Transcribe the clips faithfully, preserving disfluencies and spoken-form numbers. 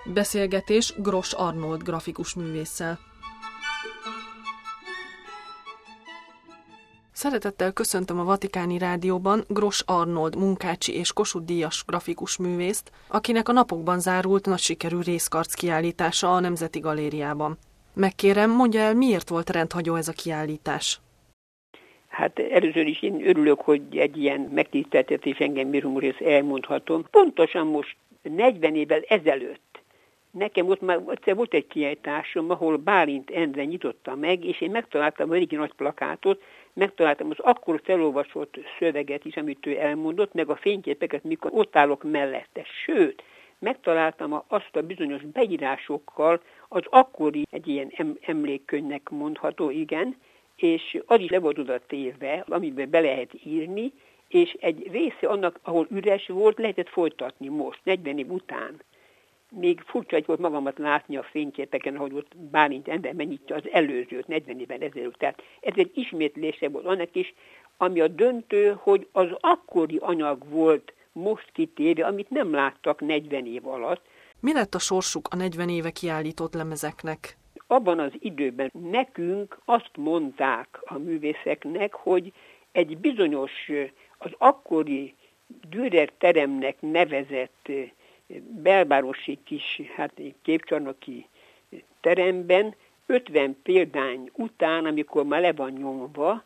Beszélgetés Gross Arnold grafikus művésszel. Szeretettel köszöntöm a Vatikáni Rádióban Gross Arnold munkácsi és Kossuth-díjas grafikus művészt, akinek a napokban zárult nagy sikerű részkarc kiállítása a Nemzeti Galériában. Megkérem, mondja el, miért volt rendhagyó ez a kiállítás? Hát először is én örülök, hogy egy ilyen megtiszteltetés engem bírom, ezt elmondhatom. Pontosan most negyven évvel ezelőtt nekem ott már egyszer volt egy kiállításom, ahol Bálint Endre nyitotta meg, és én megtaláltam egy nagy plakátot, megtaláltam az akkor felolvasott szöveget is, amit ő elmondott, meg a fényképeket, mikor ott állok mellette. Sőt, megtaláltam azt a bizonyos beírásokkal, az akkori egy ilyen emlékkönyvnek mondható, igen, és az is le volt oda téve, amiben be lehet írni, és egy része annak, ahol üres volt, lehetett folytatni most, negyven év után. Még furcsa egy volt magamat látni a fényképeken, ahogy ott Bálint Endre megnyitja az előzőt, negyven évvel ezelőtt. Tehát ez egy ismétlése volt annak is, ami a döntő, hogy az akkori anyag volt most kitéve, amit nem láttak negyven év alatt. Mi lett a sorsuk a negyven éve kiállított lemezeknek? Abban az időben nekünk azt mondták a művészeknek, hogy egy bizonyos, az akkori Dürer teremnek nevezett belvárosi kis hát, képcsarnoki teremben ötven példány után, amikor már le van nyomva,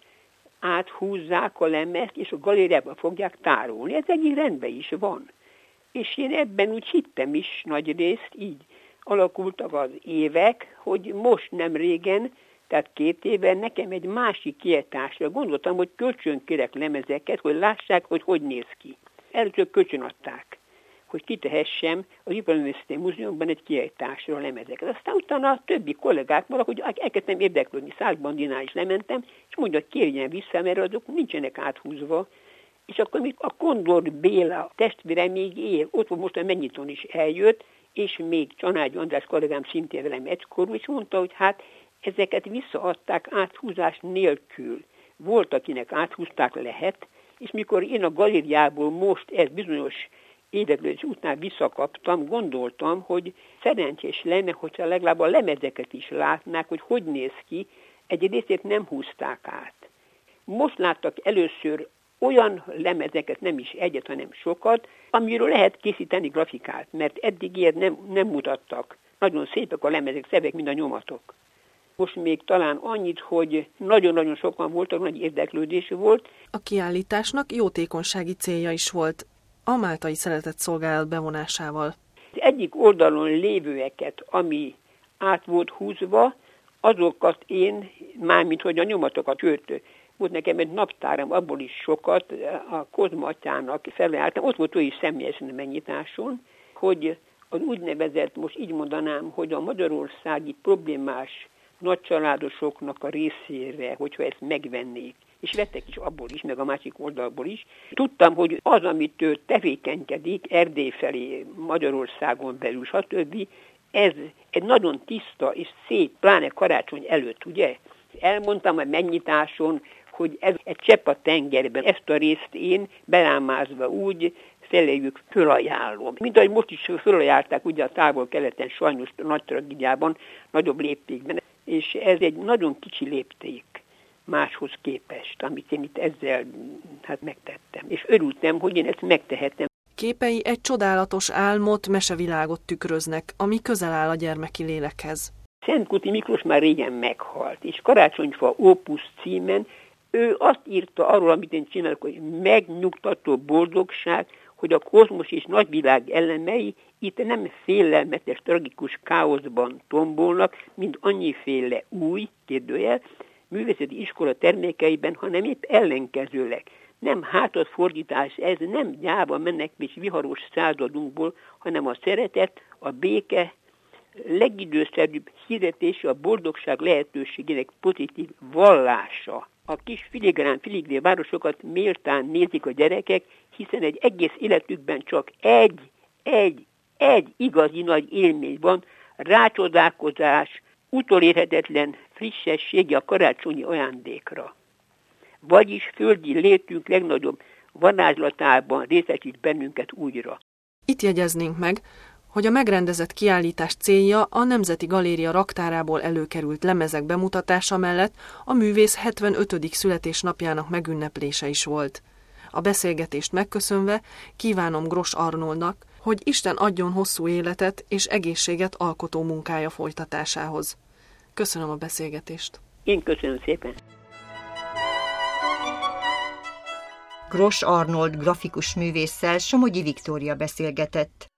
áthúzzák a lemezt, és a galériába fogják tárolni. Ez egyik rendben is van. És én ebben úgy hittem is nagy részt, így alakultak az évek, hogy most nem régen, tehát két éve nekem egy másik kiállításra gondoltam, hogy kölcsönkérek lemezeket, hogy lássák, hogy hogy néz ki. Először kölcsön adták, hogy kitehessem az Iparművészeti Múzeumban egy kiállításra a lemezeket. Aztán utána a többi kollégák valahogy elkezdtem érdeklődni, Szászbandinál is lementem, és mondja, hogy kérjen vissza, mert azok nincsenek áthúzva. És akkor még a Kondor Béla testvére még él, ott volt most a megnyitón is eljött, és még Csanádi András kollégám szintén velem egykorú, és mondta, hogy hát ezeket visszaadták áthúzás nélkül. Volt, akinek áthúzták, lehet, és mikor én a galériából most ez bizonyos érdeklődés után visszakaptam, gondoltam, hogy szerencsés lenne, hogyha legalább a lemezeket is látnák, hogy hogy néz ki, egy részét nem húzták át. Most láttak először olyan lemezeket, nem is egyet, hanem sokat, amiről lehet készíteni grafikát, mert eddig ilyet nem, nem mutattak. Nagyon szépek a lemezek, szépek, mint a nyomatok. Most még talán annyit, hogy nagyon-nagyon sokan voltak, nagy érdeklődés volt. A kiállításnak jótékonysági célja is volt, a Máltai Szeretett Szolgálat bevonásával. Az egyik oldalon lévőeket, ami át volt húzva, azokat én, mármint hogy a nyomatokat, sőt, volt nekem egy naptáram, abból is sokat, a Kozma atyának felajánlottam, ott volt ő is személyesen a megnyitáson, hogy az úgynevezett, most így mondanám, hogy a magyarországi problémás nagycsaládosoknak a részére, hogyha ezt megvennék, és vettek is abból is, meg a másik oldalból is. Tudtam, hogy az, amit ő tevékenykedik Erdély felé, Magyarországon belül, stb., ez egy nagyon tiszta és szép, pláne karácsony előtt, ugye? Elmondtam a megnyitáson, hogy ez egy csepp a tengerben. Ezt a részt én belámázva úgy feléjük fölajánlom. Mint ahogy most is fölajánlták ugye a távol-keleten, sajnos nagy tragédiában, nagyobb léptékben. És ez egy nagyon kicsi lépték máshoz képest, amit én itt ezzel hát megtettem. És örültem, hogy én ezt megtehetem. Képei egy csodálatos álmot, mesevilágot tükröznek, ami közel áll a gyermeki lélekhez. Szentkuti Miklós már régen meghalt, és Karácsonyfa Opus címen ő azt írta arról, amit én csinálok, hogy megnyugtató boldogság, hogy a kozmos és nagyvilág elemei itt nem félelmetes, tragikus káoszban tombolnak, mint annyiféle új, kérdőjel, művészeti iskola termékeiben, hanem épp ellenkezőleg. Nem hátadfordítás, ez nem gyáva menekvés viharos századunkból, hanem a szeretet, a béke, legidőszerűbb hirdetése a boldogság lehetőségének pozitív vallása. A kis filigrán filigré városokat méltán nézik a gyerekek, hiszen egy egész életükben csak egy, egy, egy igazi nagy élmény van, rácsodálkozás, utolérhetetlen frissessége a karácsonyi ajándékra. Vagyis földi létünk legnagyobb varázslatában részesít bennünket újra. Itt jegyeznénk meg, hogy a megrendezett kiállítás célja a Nemzeti Galéria raktárából előkerült lemezek bemutatása mellett a művész hetvenötödik születésnapjának megünneplése is volt. A beszélgetést megköszönve kívánom Gross Arnoldnak, hogy Isten adjon hosszú életet és egészséget alkotó munkája folytatásához. Köszönöm a beszélgetést. Én köszönöm szépen. Gross Arnold grafikus művésszel Somogyi Viktória beszélgetett.